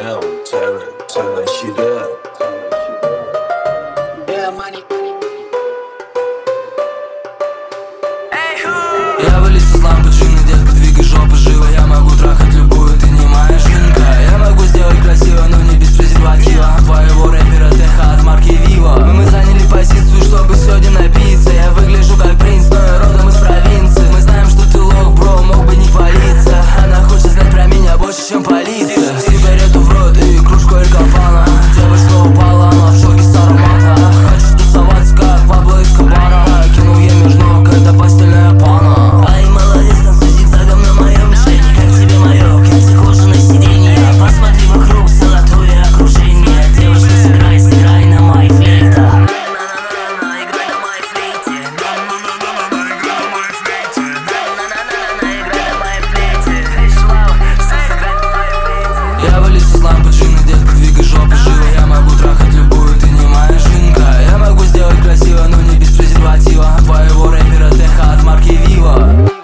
Chanel, Terry, she there. Yeah, money. Я вылез из лампочины, детка, двигай жопу живо. Я могу трахать любую, ты не моя жинка. Я могу сделать красиво, но не без презерватива. Твоего рэпера Теха от марки Vivo. Мы заняли позицию, чтобы сегодня напиться. Я выгляжу как принц, но я родом из провинции. Мы знаем, что ты лох, бро, мог бы не палиться. Она хочет знать про меня больше, чем полиция. Сигарету в рот и кружку Эль Капана. Девочка упала, она в шоке с аромата. Хочу тусоваться, как Пабло Эскобара. Кинул ей между ног, это постельная пана. Ай, молодец, танцуй зигзагом на моем шейне. Как тебе мое, как кожаное сиденье. Посмотри вокруг, золотое окружение. Девушка, сыграй на моей флейте. На-на-на-на, играй на моей флейте. На-на-на-на, играй на моей флейте. На-на-на-на, играй на моей флейте. Эй, Шлава, сыграй на моей флейте. Я вылез из лампочины, детка, двигай жопу живо. Я могу трахать любую, ты не моя жинка. Я могу сделать красиво, но не без презерватива. Твоего рэпера Теха от марки Vivo.